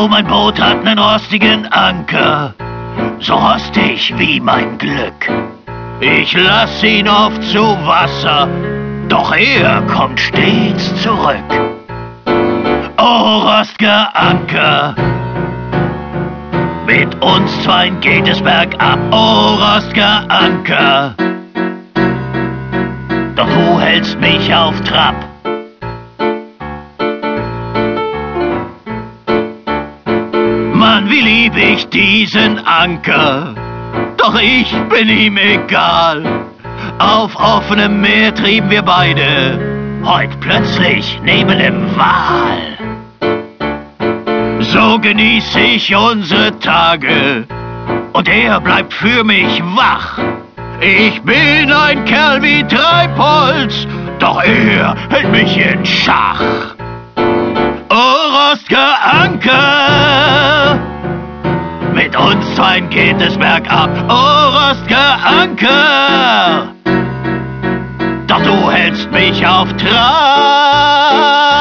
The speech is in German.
mein Boot hat nen rostigen Anker, so rostig wie mein Glück. Ich lass ihn oft zu Wasser, doch er kommt stets zurück. Oh, rost'ger Anker, mit uns zweien geht es bergab. Oh, rost'ger Anker, doch du hältst mich auf Trab. Mann, wie lieb ich diesen Anker, doch ich bin ihm egal. Auf offenem Meer trieben wir beide, heut plötzlich neben dem Wal. So genieß ich unsere Tage und er bleibt für mich wach. Ich bin ein Kerl wie Treibholz, doch er hält mich in Schach. Oh, rost'ger Anker, mit uns zweien geht es bergab. Oh, rost'ger Anker, doch du hältst mich auf Trab.